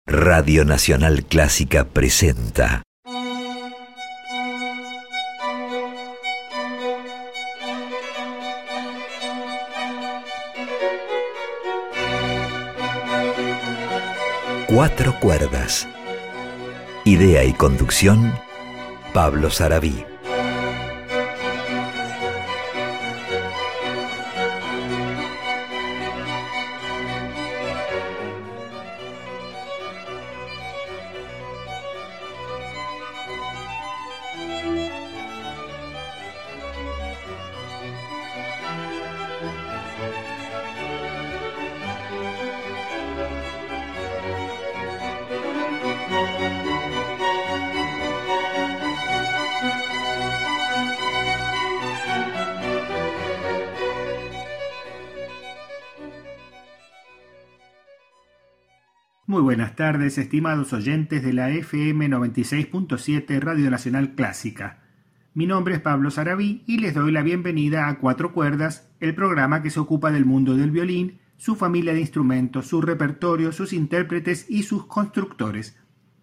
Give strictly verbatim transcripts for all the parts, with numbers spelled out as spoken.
Radio Nacional Clásica presenta Cuatro Cuerdas. Idea y conducción, Pablo Sarabí. Muy buenas tardes, estimados oyentes de la F M noventa y seis punto siete Radio Nacional Clásica. Mi nombre es Pablo Sarabí y les doy la bienvenida a Cuatro Cuerdas, el programa que se ocupa del mundo del violín, su familia de instrumentos, su repertorio, sus intérpretes y sus constructores.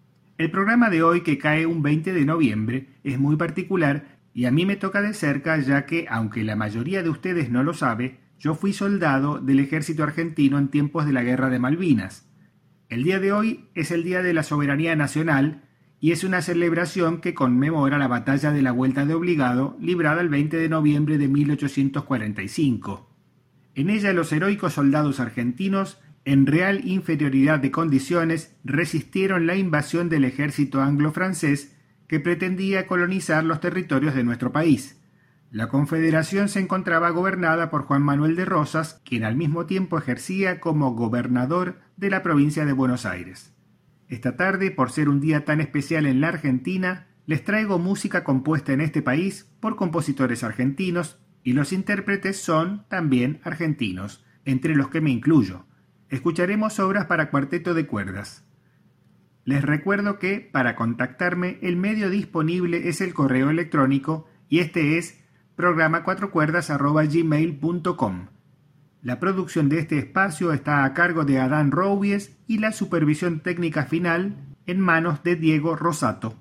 El programa de hoy, que cae un veinte de noviembre, es muy particular y a mí me toca de cerca, ya que, aunque la mayoría de ustedes no lo sabe, yo fui soldado del ejército argentino en tiempos de la Guerra de Malvinas. El día de hoy es el Día de la Soberanía Nacional y es una celebración que conmemora la batalla de la Vuelta de Obligado, librada el veinte de noviembre de mil ochocientos cuarenta y cinco. En ella los heroicos soldados argentinos, en real inferioridad de condiciones, resistieron la invasión del ejército anglo-francés que pretendía colonizar los territorios de nuestro país. La Confederación se encontraba gobernada por Juan Manuel de Rosas, quien al mismo tiempo ejercía como gobernador de la provincia de Buenos Aires. Esta tarde, por ser un día tan especial en la Argentina, les traigo música compuesta en este país por compositores argentinos y los intérpretes son también argentinos, entre los que me incluyo. Escucharemos obras para cuarteto de cuerdas. Les recuerdo que, para contactarme, el medio disponible es el correo electrónico y este es programa cuatro cuerdas arroba gmail punto com. La producción de este espacio está a cargo de Adán Roubies y la supervisión técnica final en manos de Diego Rosato.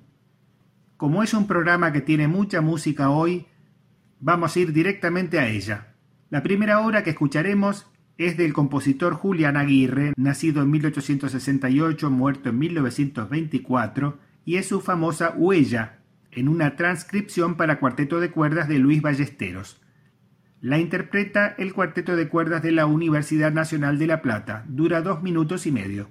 Como es un programa que tiene mucha música hoy, vamos a ir directamente a ella. La primera obra que escucharemos es del compositor Julián Aguirre, nacido en mil ochocientos sesenta y ocho, muerto en mil novecientos veinticuatro, y es su famosa Huella, en una transcripción para cuarteto de cuerdas de Luis Ballesteros. La interpreta el Cuarteto de Cuerdas de la Universidad Nacional de La Plata. Dura dos minutos y medio.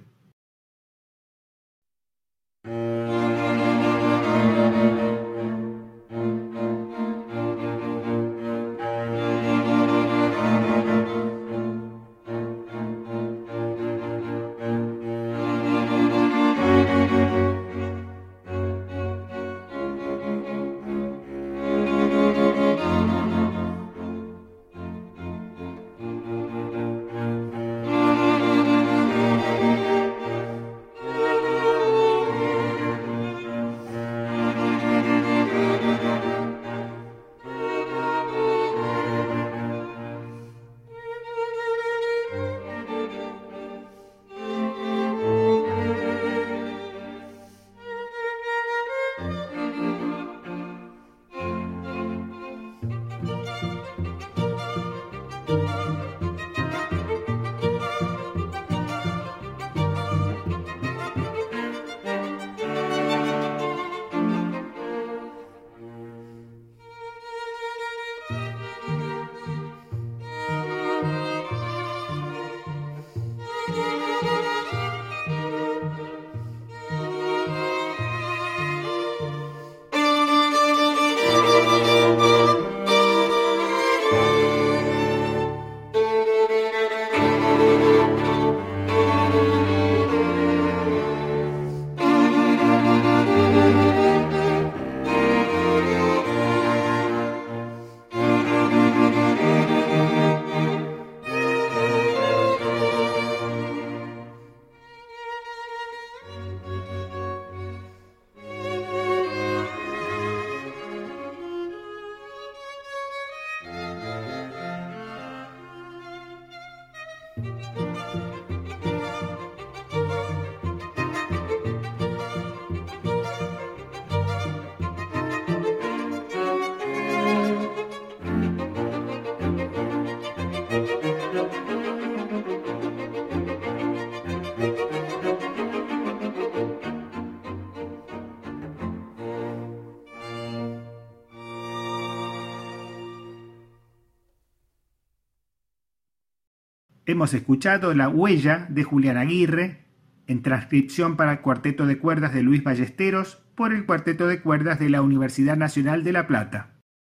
Hemos escuchado La Huella de Julián Aguirre, en transcripción para el Cuarteto de Cuerdas de Luis Ballesteros por el Cuarteto de Cuerdas de la Universidad Nacional de La Plata.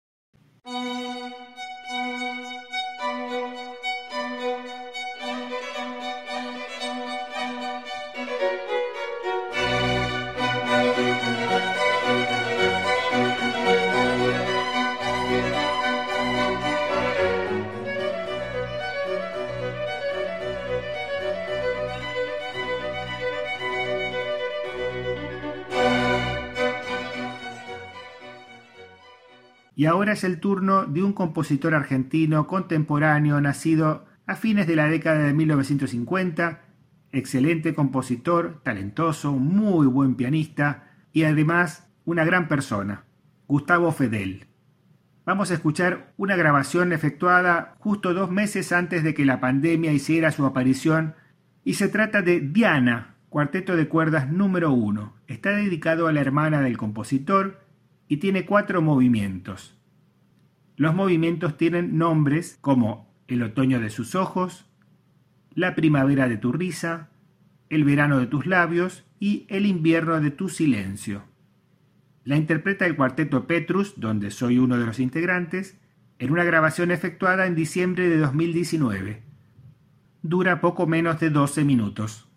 Y ahora es el turno de un compositor argentino contemporáneo nacido a fines de la década de mil novecientos cincuenta, excelente compositor, talentoso, muy buen pianista y además una gran persona, Gustavo Fedel. Vamos a escuchar una grabación efectuada justo dos meses antes de que la pandemia hiciera su aparición y se trata de Diana, cuarteto de cuerdas número uno. Está dedicado a la hermana del compositor y tiene cuatro movimientos. Los movimientos tienen nombres como El otoño de sus ojos, La primavera de tu risa, El verano de tus labios y El invierno de tu silencio. La interpreta el cuarteto Petrus, donde soy uno de los integrantes, en una grabación efectuada en diciembre de dos mil diecinueve. Dura poco menos de doce minutos.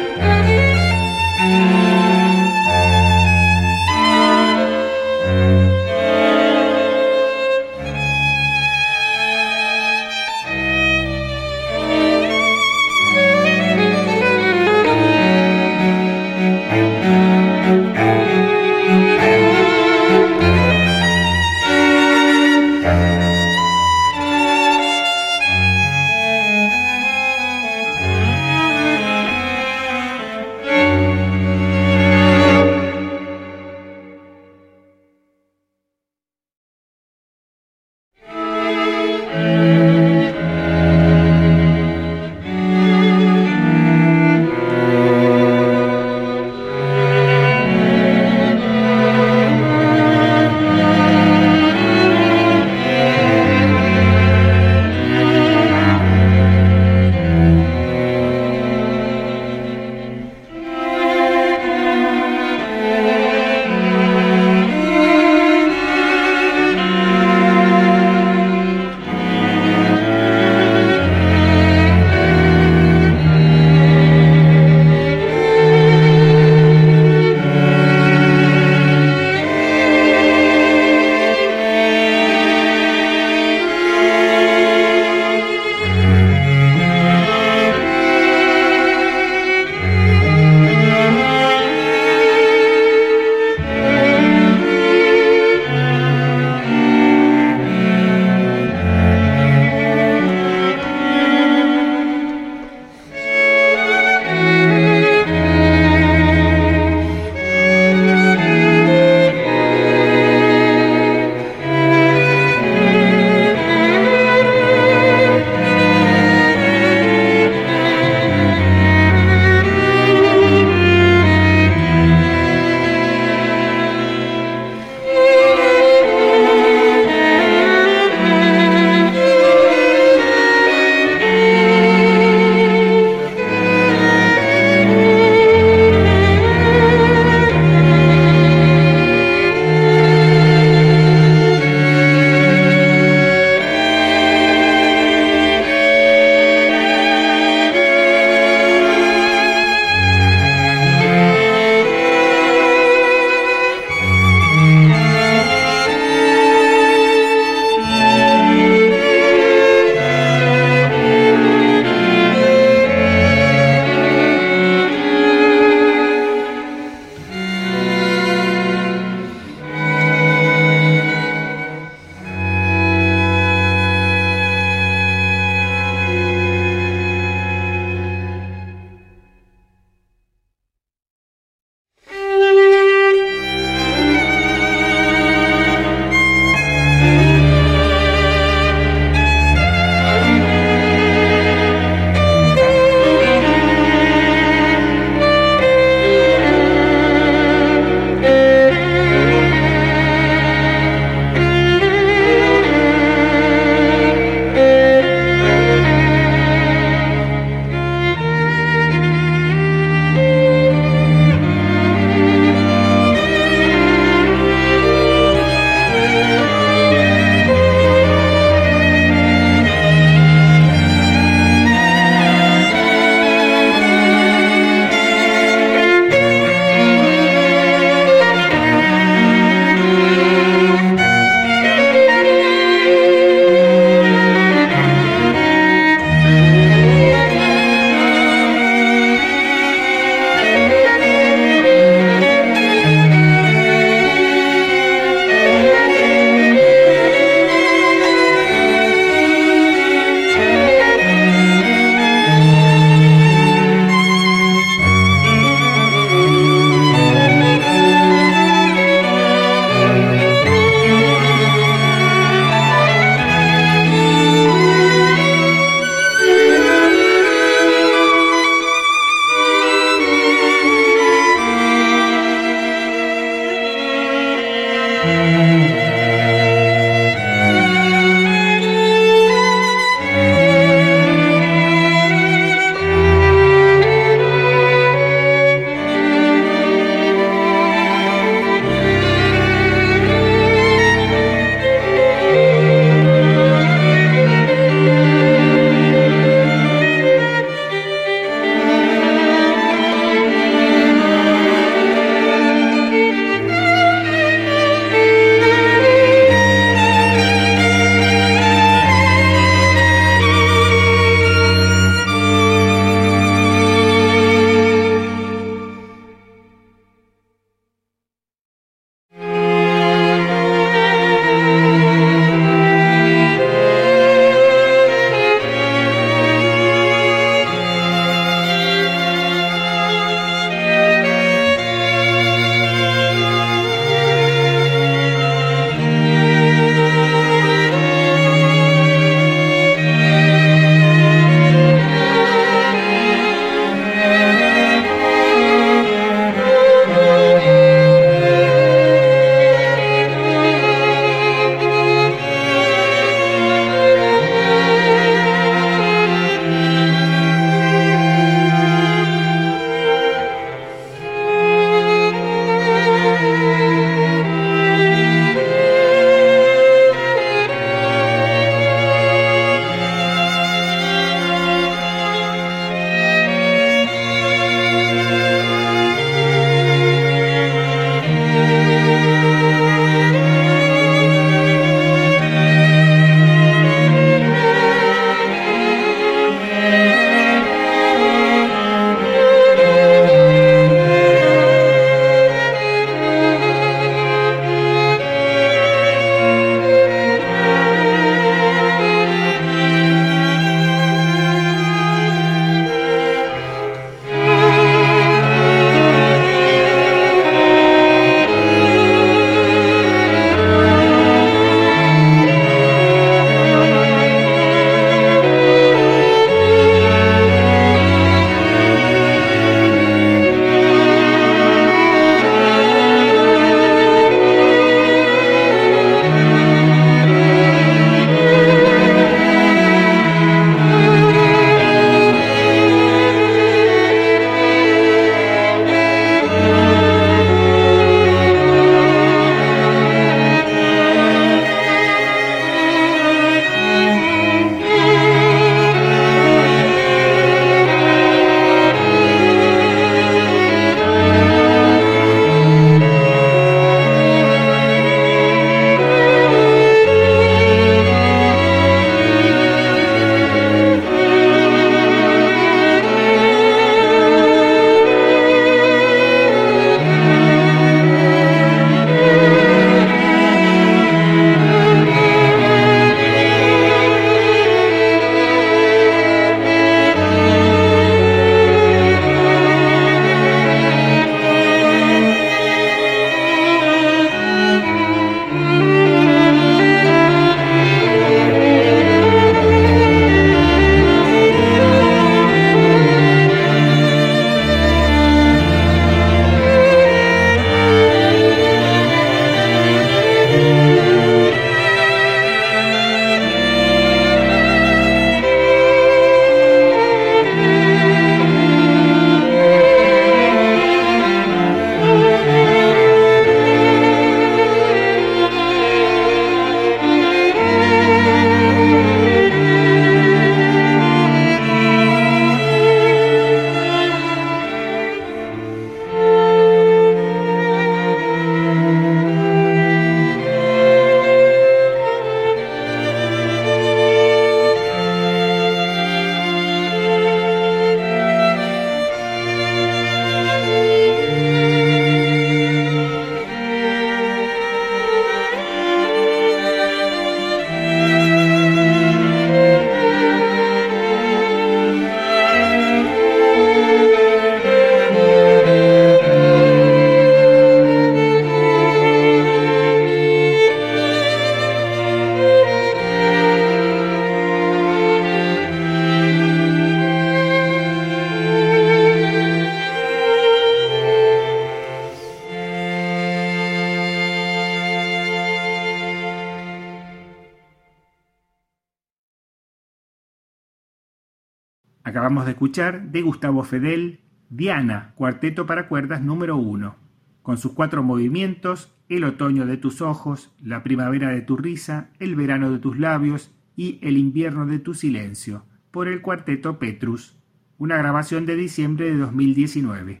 Acabamos de escuchar de Gustavo Fedel, Diana, cuarteto para cuerdas número uno, con sus cuatro movimientos, El otoño de tus ojos, La primavera de tu risa, El verano de tus labios y El invierno de tu silencio, por el cuarteto Petrus, una grabación de diciembre de dos mil diecinueve.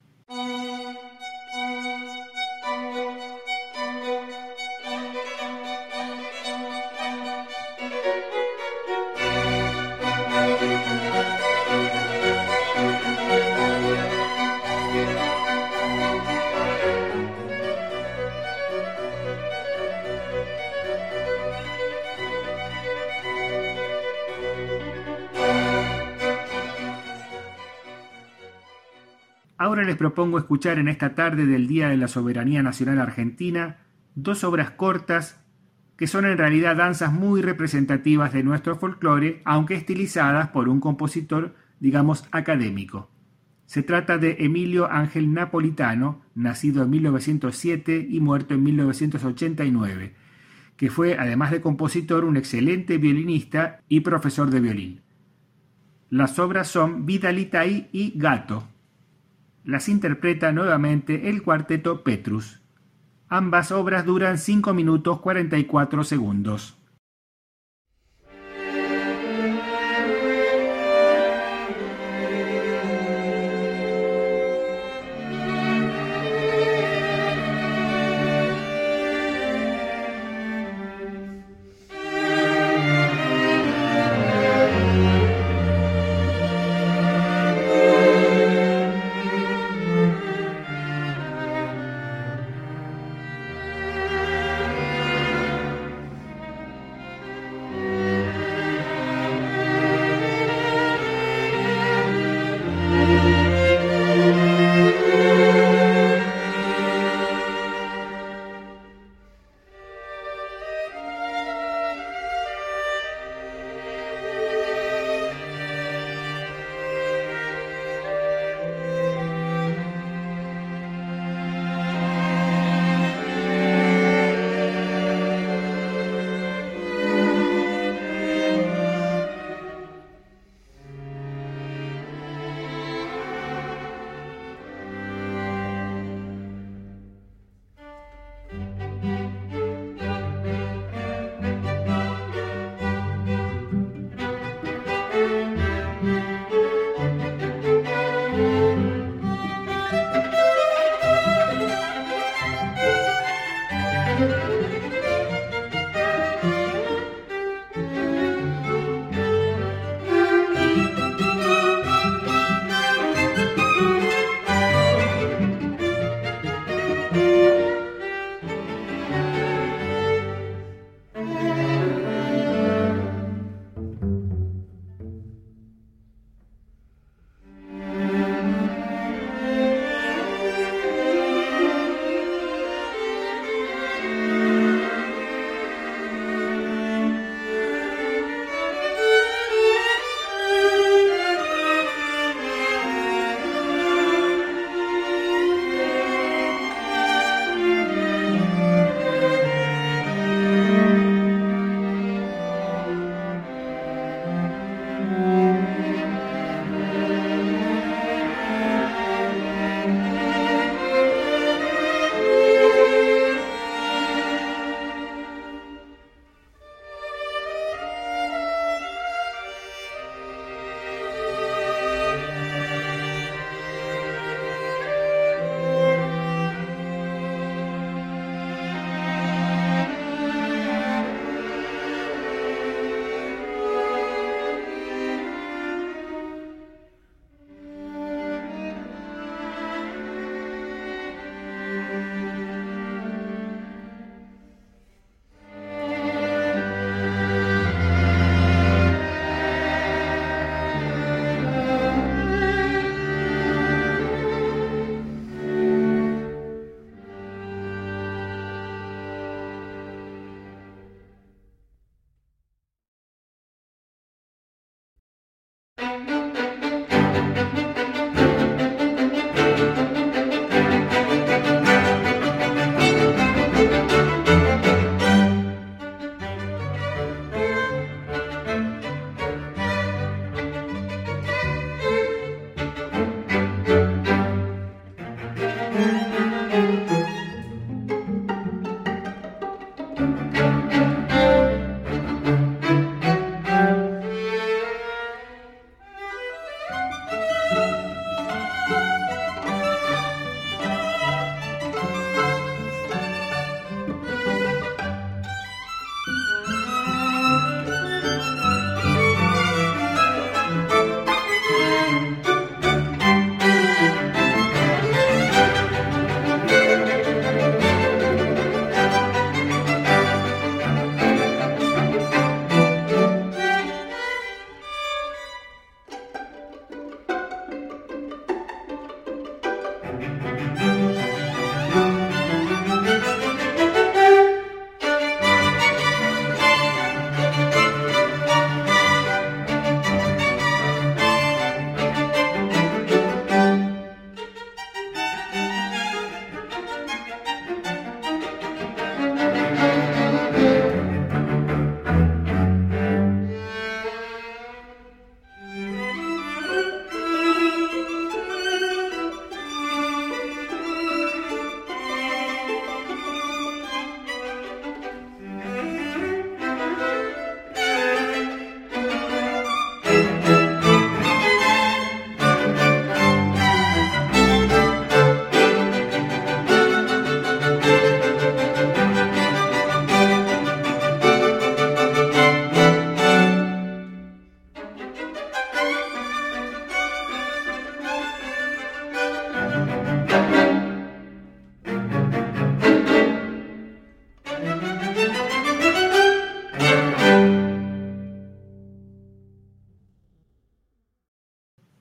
Ahora les propongo escuchar en esta tarde del Día de la Soberanía Nacional Argentina dos obras cortas que son en realidad danzas muy representativas de nuestro folclore, aunque estilizadas por un compositor, digamos, académico. Se trata de Emilio Ángel Napolitano, nacido en mil novecientos siete y muerto en mil novecientos ochenta y nueve, que fue, además de compositor, un excelente violinista y profesor de violín. Las obras son Vidalitay y Gato. Las interpreta nuevamente el cuarteto Petrus. Ambas obras duran cinco minutos cuarenta y cuatro segundos.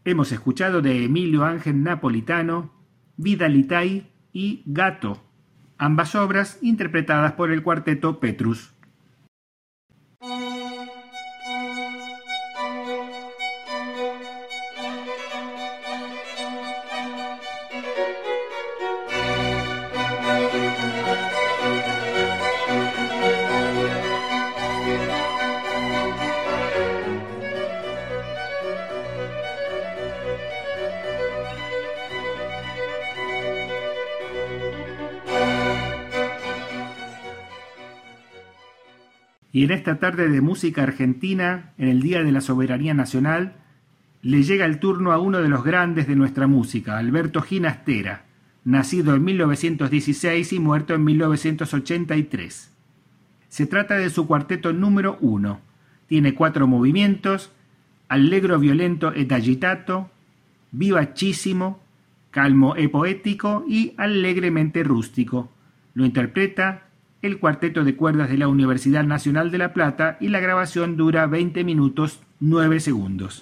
Hemos escuchado de Emilio Ángel Napolitano, Vida Litai y Gato, ambas obras interpretadas por el cuarteto Petrus. Y en esta tarde de música argentina, en el Día de la Soberanía Nacional, le llega el turno a uno de los grandes de nuestra música, Alberto Ginastera, nacido en mil novecientos dieciséis y muerto en mil novecientos ochenta y tres. Se trata de su cuarteto número uno. Tiene cuatro movimientos: allegro violento ed agitato, vivacísimo, calmo e poético y alegremente rústico. Lo interpreta el Cuarteto de Cuerdas de la Universidad Nacional de La Plata y la grabación dura veinte minutos nueve segundos.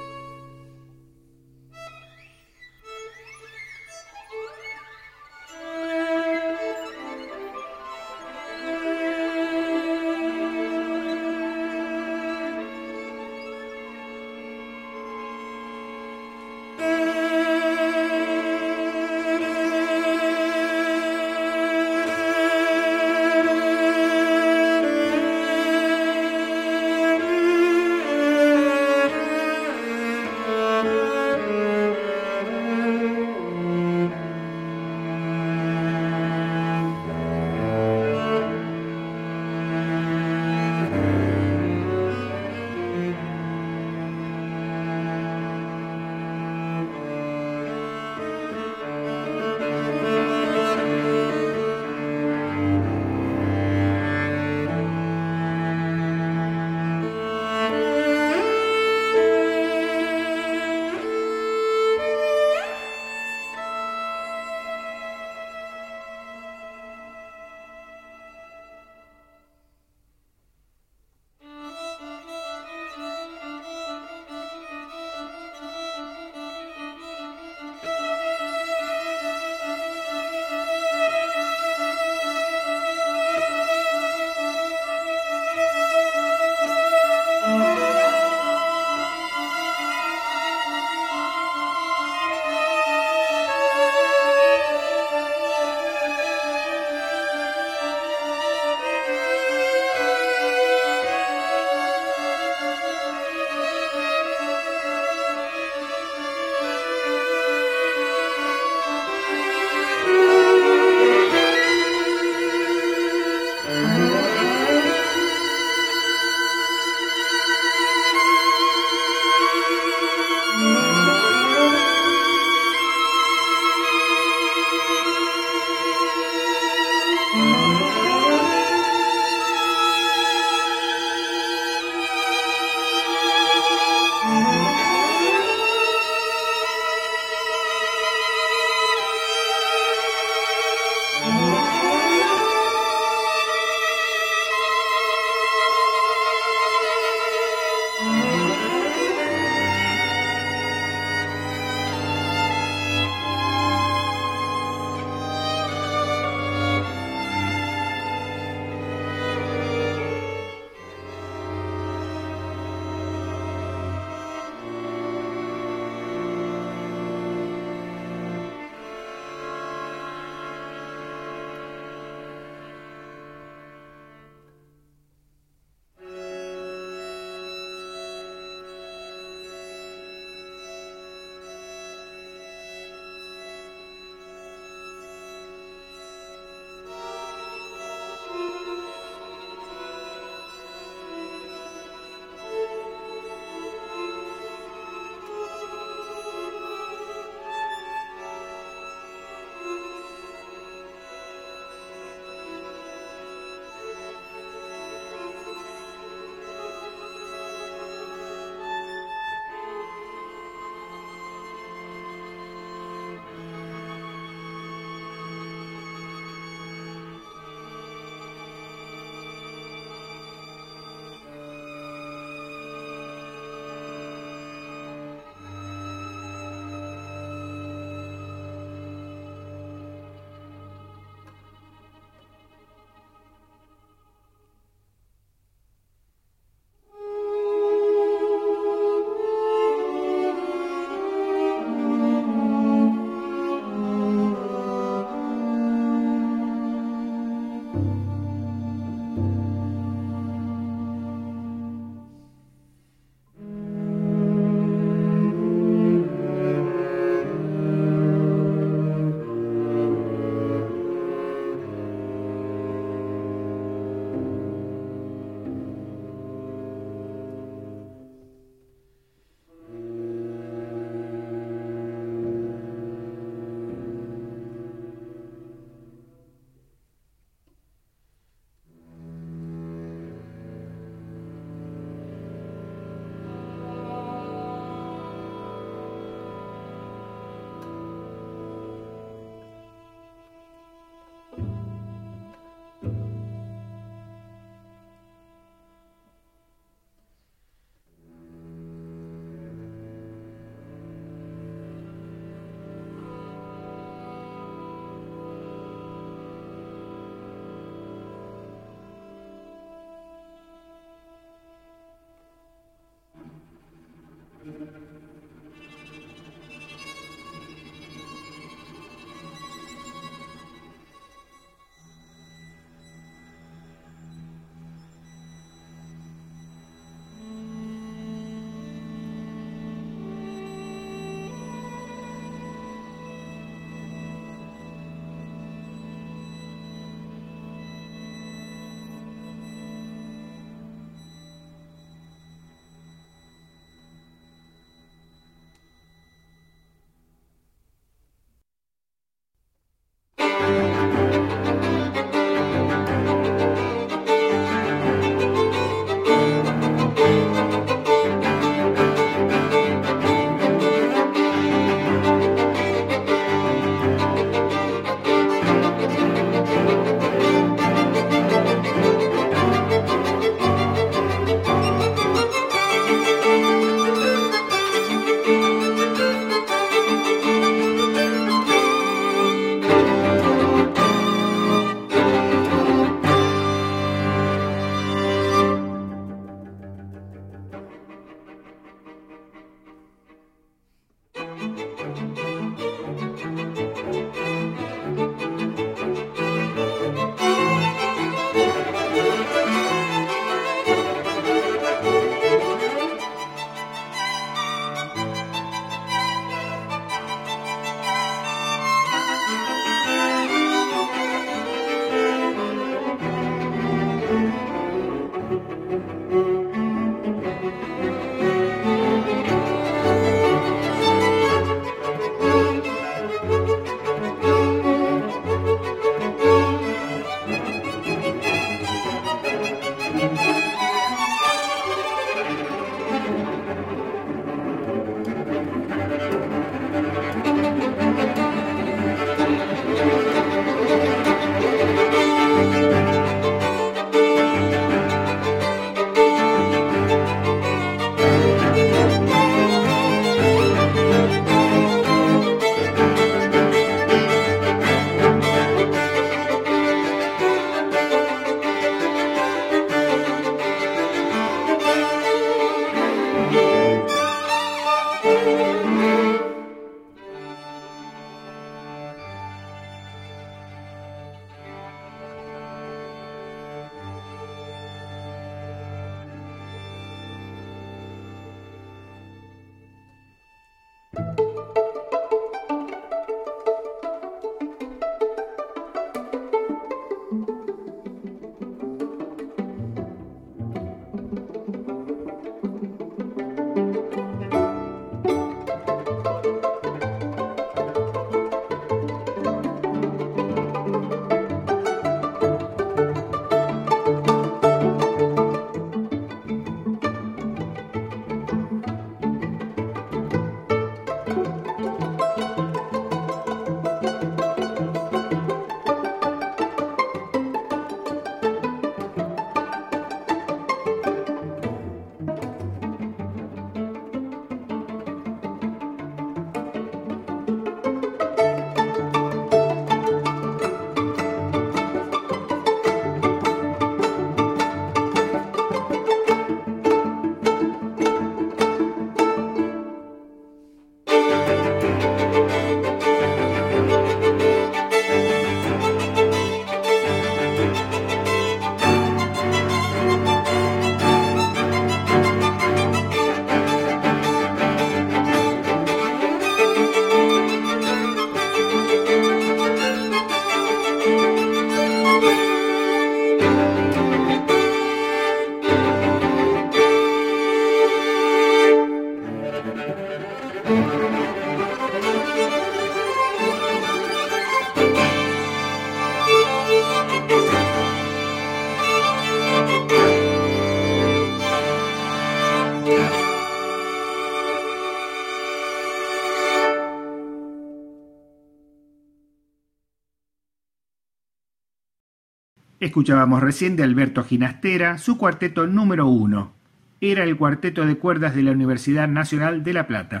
Escuchábamos recién de Alberto Ginastera su cuarteto número uno. Era el cuarteto de cuerdas de la Universidad Nacional de La Plata.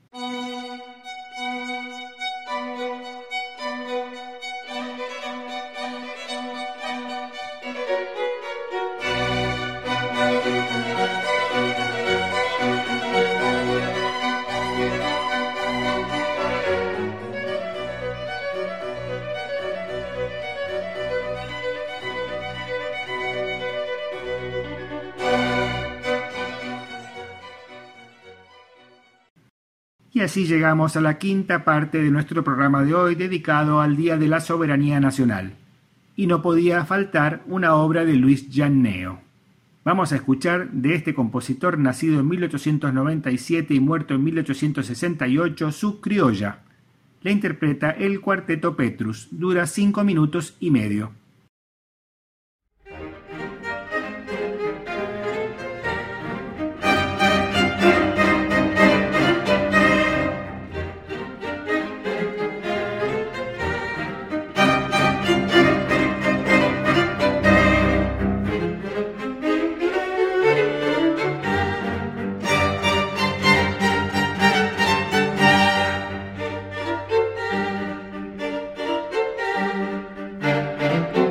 Y así llegamos a la quinta parte de nuestro programa de hoy dedicado al Día de la Soberanía Nacional. Y no podía faltar una obra de Luis Gianneo. Vamos a escuchar de este compositor nacido en mil ochocientos noventa y siete y muerto en mil ochocientos sesenta y ocho su Criolla. La interpreta el Cuarteto Petrus. Dura cinco minutos y medio. Thank you.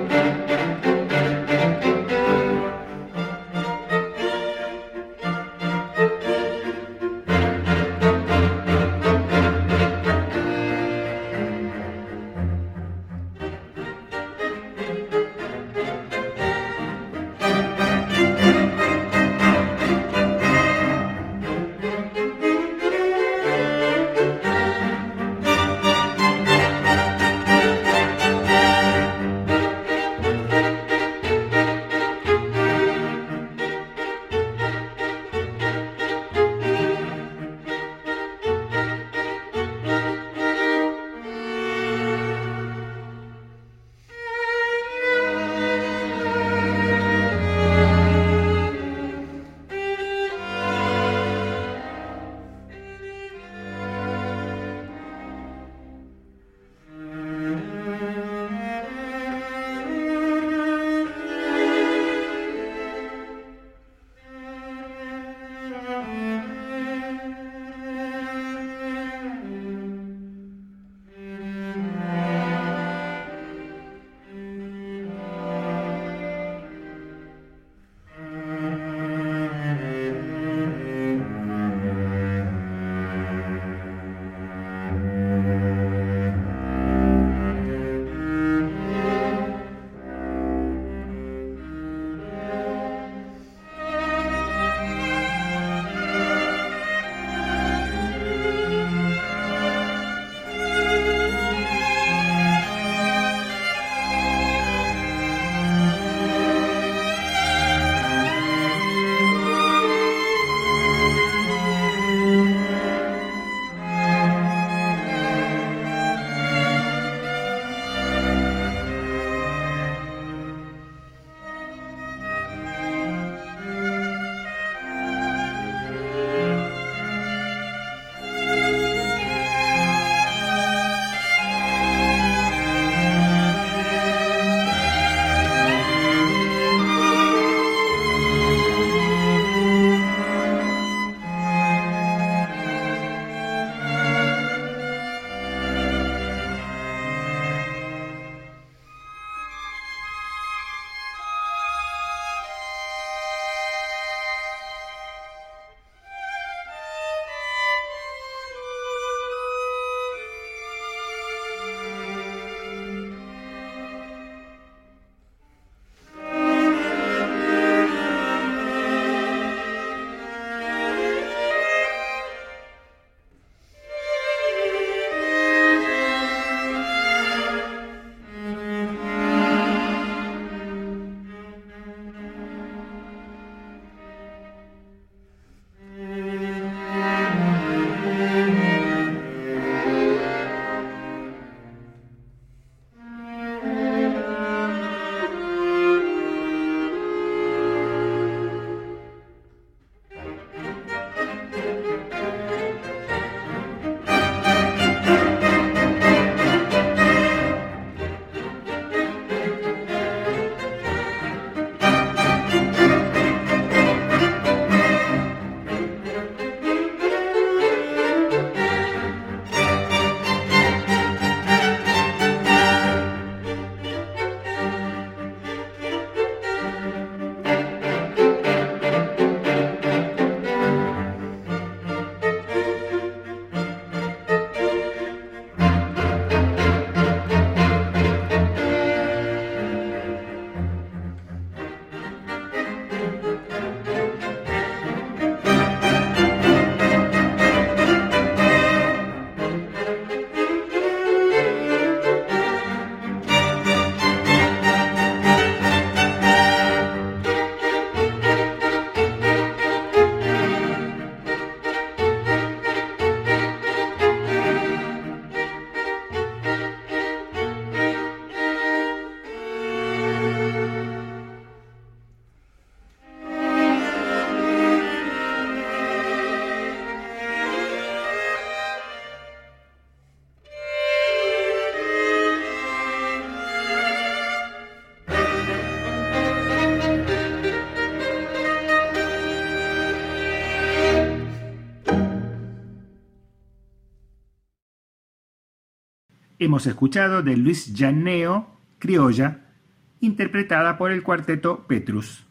Hemos escuchado de Luis Gianneo, Criolla, interpretada por el cuarteto Petrus.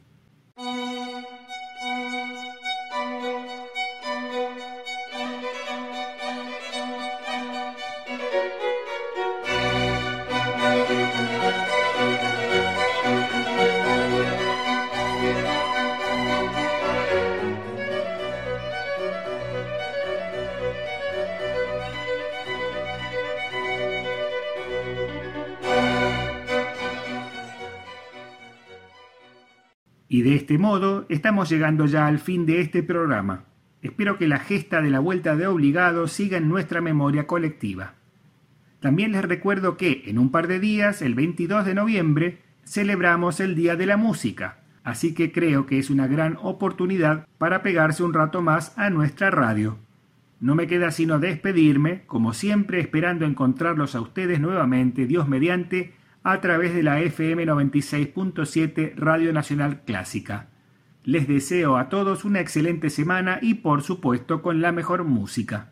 Y de este modo estamos llegando ya al fin de este programa. Espero que la gesta de la vuelta de obligado siga en nuestra memoria colectiva. También les recuerdo que en un par de días, el veintidós de noviembre, celebramos el Día de la Música, así que creo que es una gran oportunidad para pegarse un rato más a nuestra radio. No me queda sino despedirme, como siempre esperando encontrarlos a ustedes nuevamente, Dios mediante, a través de la F M noventa y seis punto siete Radio Nacional Clásica. Les deseo a todos una excelente semana y por supuesto con la mejor música.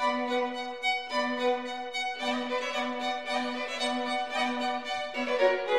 Thank you.